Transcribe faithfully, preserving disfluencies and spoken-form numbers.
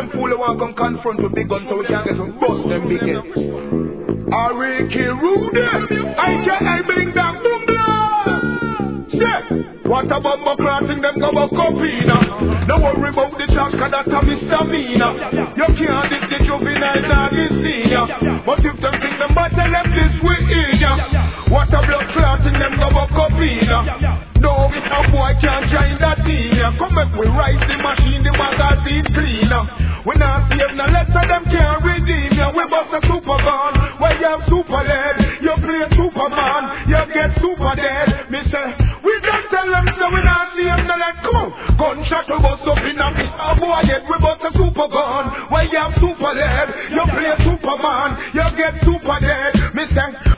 them fool who want come confront with big guns so we can't get some bust them big heads. Ariki Rude, I can't bring down boom yeah. What a bumper crossing them go up copina. Don't worry about the track, cause that's a misdemeanor. You can't diss the juvenile dog is senior. But if them think them better left this way in ya. What a blood clotting them go up copina. No, a boy can't join that team. Come back, we rise the machine, the magazine cleaner. We not save no letter, them can't redeem ya. We bust a super gun, where you have super lead. You play Superman, you get super dead. Me say, we just tell them so we not see them, no let come on. Gunshot we bust up in a piece of boy head. We bust a super gun, where you have super lead. You play Superman, you get super dead. Me say,